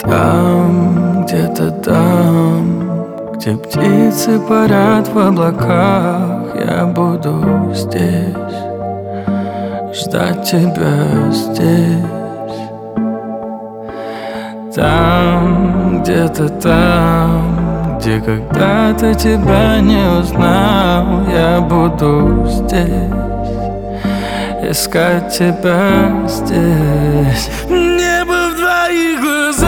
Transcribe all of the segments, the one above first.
Там, где-то там, где птицы парят в облаках, я буду здесь, ждать тебя здесь. Там, где-то там, где когда-то тебя не узнал, я буду здесь, искать тебя здесь. Небо в твоих глазах,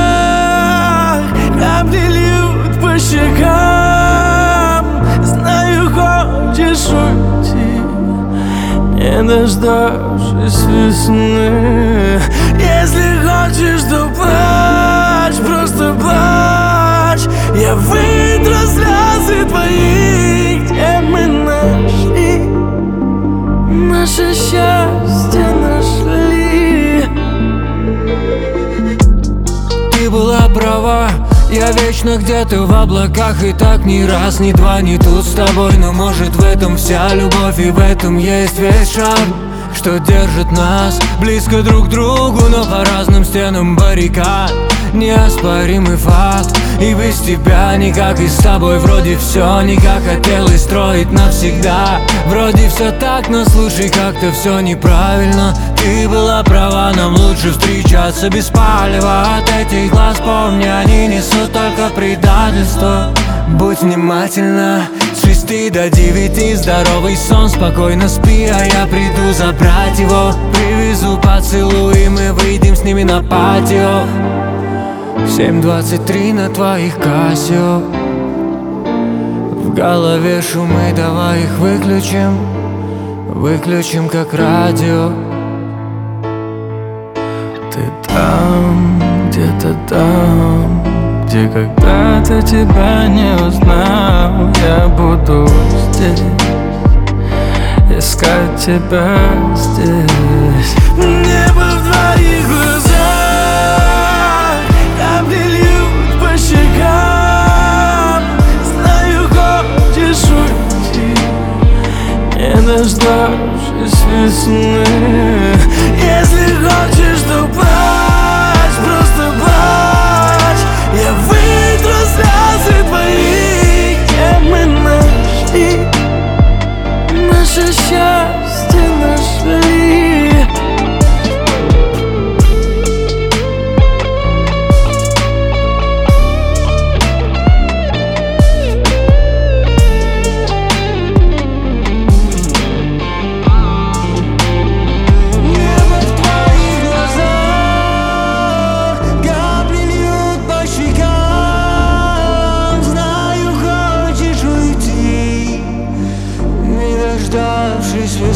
капли льют по щекам. Знаю, хочешь уйти, не дождавшись весны. Если хочешь, то плачь, просто плачь. Я вытру слезы твои, где мы нашли наше счастье, нашли. Ты была права, я вечно где-то в облаках. И так ни раз, ни два, ни тут с тобой. Но может в этом вся любовь, и в этом есть весь шарм, что держит нас близко друг к другу, но по разным стенам баррикад. Неоспоримый факт, и без тебя никак, и с тобой вроде все не как хотелось строить навсегда. Вроде все так, но слушай, как-то все неправильно. Ты была права, нам лучше встречаться без палева. От этих глаз помни, они несут только предательство. Будь внимательна, с 6 до 9 здоровый сон, спокойно спи, а я приду забрать его. Привезу поцелуй, и мы выйдем с ними на патио. 7:23 на твоих Casio. В голове шумы, давай их выключим, выключим как радио. Ты там, где-то там, где когда-то тебя не узнал, я буду здесь, искать тебя здесь. Небо в твоих глазах, капли льют по щекам. Знаю, хочешь уйти, не дождавшись весны. Если хочешь, то плачь, просто плачь. Я вытру слезы твои, где мы нашли наше счастье, нашли. Дождавшись